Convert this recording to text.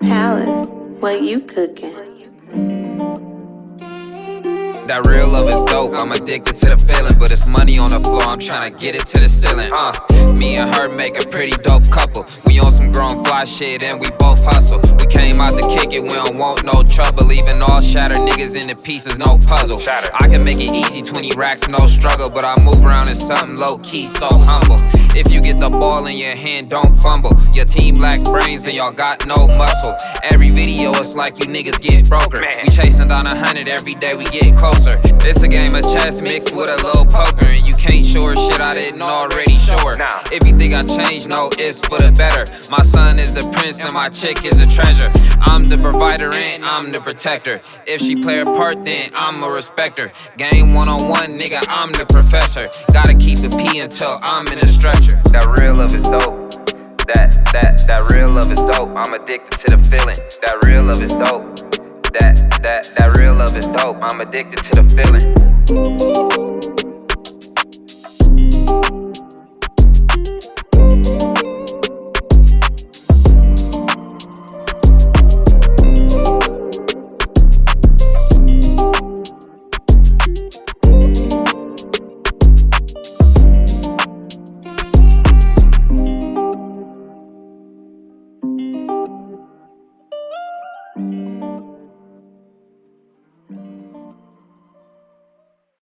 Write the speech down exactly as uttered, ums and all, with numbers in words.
Palace, what you cooking? That real love is dope, I'm addicted to the feeling. But it's money on the floor, I'm tryna get it to the ceiling. Uh, me and her make a pretty dope couple. We on some grown fly shit and we both hustle. We came out to kick it, we don't want no trouble. Even all shattered niggas into pieces, no puzzle. I can make it easy, twenty racks, no struggle. But I move around in something low-key, so humble. If you get the ball in your hand, don't fumble. Your team lack brains and y'all got no muscle. Every video, it's like you niggas get broker. We chasing down a hundred every day, we get closer. It's a game of chess mixed with a little poker. And you can't sure shit I didn't already sure. If you think I changed, no, it's for the better. My son is the prince and my chick is a treasure. I'm the provider and I'm the protector. If she play her part, then I'ma respect her. Game one-on-one, nigga, I'm the professor. Gotta keep it P until I'm in a stretcher. That real love is dope. That, that, that real love is dope. I'm addicted to the feeling. That real love is dope. That, that, that real love is dope. I'm addicted to the feeling.